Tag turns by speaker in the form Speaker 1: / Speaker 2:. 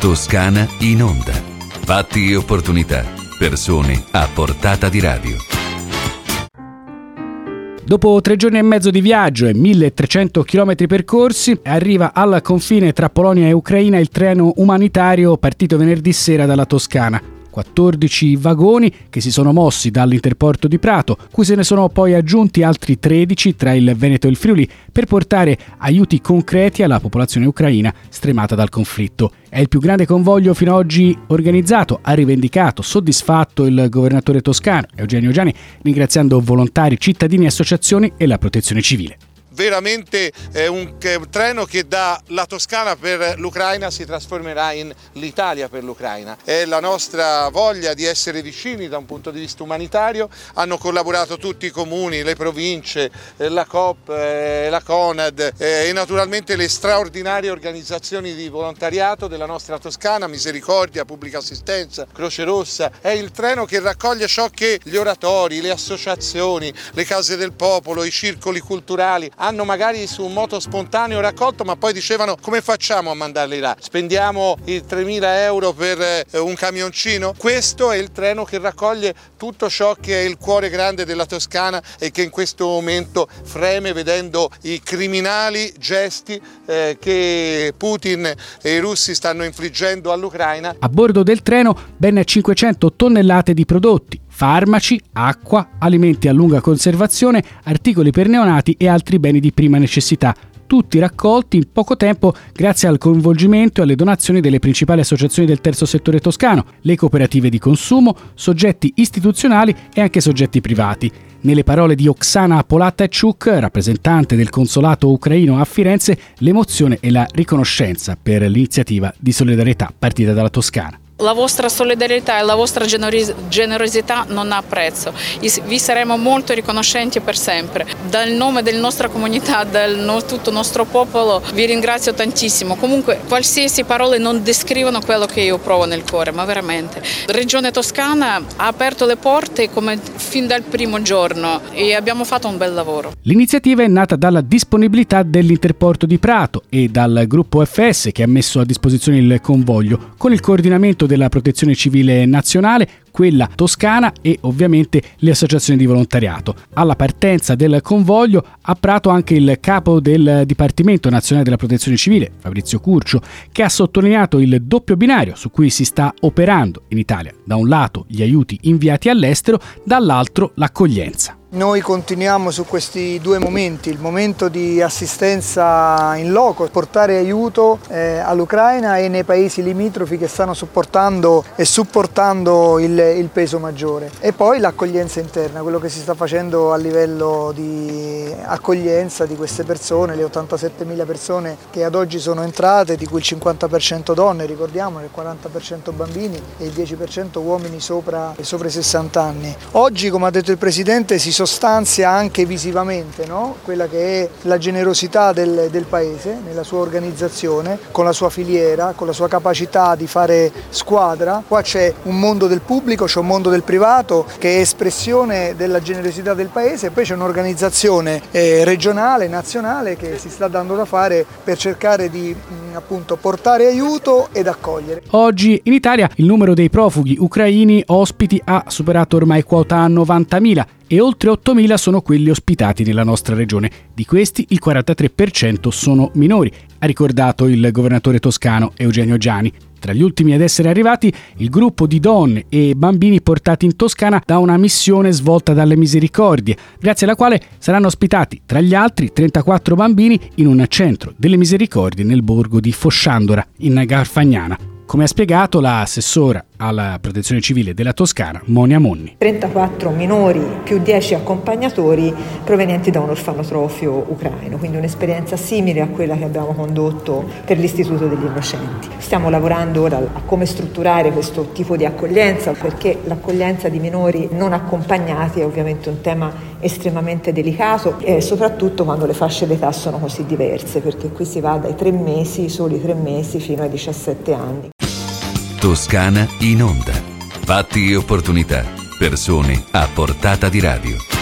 Speaker 1: Toscana in onda. Fatti e opportunità. Persone a portata di radio.
Speaker 2: Dopo 3 giorni e mezzo di viaggio e 1300 chilometri percorsi, arriva al confine tra Polonia e Ucraina il treno umanitario partito venerdì sera dalla Toscana. 14 vagoni che si sono mossi dall'interporto di Prato, cui se ne sono poi aggiunti altri 13 tra il Veneto e il Friuli per portare aiuti concreti alla popolazione ucraina stremata dal conflitto. È il più grande convoglio fino ad oggi organizzato, ha rivendicato soddisfatto il governatore toscano Eugenio Giani, ringraziando volontari, cittadini, associazioni e la protezione civile.
Speaker 3: Veramente un treno che dalla Toscana per l'Ucraina si trasformerà in l'Italia per l'Ucraina. È la nostra voglia di essere vicini da un punto di vista umanitario. Hanno collaborato tutti i comuni, le province, la Coop, la Conad e naturalmente le straordinarie organizzazioni di volontariato della nostra Toscana, Misericordia, Pubblica Assistenza, Croce Rossa. È il treno che raccoglie ciò che gli oratori, le associazioni, le case del popolo, i circoli culturali hanno magari su un moto spontaneo raccolto, ma poi dicevano: come facciamo a mandarli là? Spendiamo i 3.000 euro per un camioncino? Questo è il treno che raccoglie tutto ciò che è il cuore grande della Toscana e che in questo momento freme vedendo i criminali gesti che Putin e i russi stanno infliggendo all'Ucraina.
Speaker 2: A bordo del treno ben 500 tonnellate di prodotti, farmaci, acqua, alimenti a lunga conservazione, articoli per neonati e altri beni di prima necessità, tutti raccolti in poco tempo grazie al coinvolgimento e alle donazioni delle principali associazioni del terzo settore toscano, le cooperative di consumo, soggetti istituzionali e anche soggetti privati. Nelle parole di Oksana Polatachuk, rappresentante del consolato ucraino a Firenze, l'emozione e la riconoscenza per l'iniziativa di solidarietà partita dalla Toscana.
Speaker 4: La vostra solidarietà e la vostra generosità non ha prezzo. Vi saremo molto riconoscenti per sempre. Dal nome della nostra comunità, tutto il nostro popolo, vi ringrazio tantissimo. Comunque, qualsiasi parole non descrivono quello che io provo nel cuore, ma veramente. Regione Toscana ha aperto le porte come fin dal primo giorno e abbiamo fatto un bel lavoro.
Speaker 2: L'iniziativa è nata dalla disponibilità dell'interporto di Prato e dal gruppo FS che ha messo a disposizione il convoglio con il coordinamento della Protezione Civile Nazionale, quella toscana e ovviamente le associazioni di volontariato. Alla partenza del convoglio a Prato anche il capo del Dipartimento Nazionale della Protezione Civile, Fabrizio Curcio, che ha sottolineato il doppio binario su cui si sta operando in Italia. Da un lato gli aiuti inviati all'estero, dall'altro l'accoglienza.
Speaker 5: Noi continuiamo su questi due momenti, il momento di assistenza in loco, portare aiuto all'Ucraina e nei paesi limitrofi che stanno supportando il peso maggiore, e poi l'accoglienza interna, quello che si sta facendo a livello di accoglienza di queste persone, le 87.000 persone che ad oggi sono entrate, di cui il 50% donne, ricordiamo, il 40% bambini e il 10% uomini sopra i 60 anni. Oggi, come ha detto il Presidente, si sostanzia anche visivamente, no? Quella che è la generosità del Paese nella sua organizzazione, con la sua filiera, con la sua capacità di fare squadra. Qua c'è un mondo del pubblico, c'è un mondo del privato che è espressione della generosità del Paese, e poi c'è un'organizzazione regionale, nazionale che si sta dando da fare per cercare di appunto portare aiuto ed accogliere.
Speaker 2: Oggi in Italia il numero dei profughi ucraini ospiti ha superato ormai quota 90.000 e oltre 8.000 sono quelli ospitati nella nostra regione. Di questi il 43% sono minori, ha ricordato il governatore toscano Eugenio Giani. Tra gli ultimi ad essere arrivati il gruppo di donne e bambini portati in Toscana da una missione svolta dalle Misericordie, grazie alla quale saranno ospitati tra gli altri 34 bambini in un centro delle Misericordie nel borgo di Fosciandora, in Garfagnana. Come ha spiegato l'assessora alla protezione civile della Toscana, Monia Monni.
Speaker 6: 34 minori più 10 accompagnatori provenienti da un orfanotrofio ucraino, quindi un'esperienza simile a quella che abbiamo condotto per l'Istituto degli Innocenti. Stiamo lavorando ora a come strutturare questo tipo di accoglienza, perché l'accoglienza di minori non accompagnati è ovviamente un tema estremamente delicato, e soprattutto quando le fasce d'età sono così diverse, perché qui si va dai 3 mesi, soli 3 mesi, fino ai 17 anni.
Speaker 1: Toscana in onda. Fatti e opportunità. Persone a portata di radio.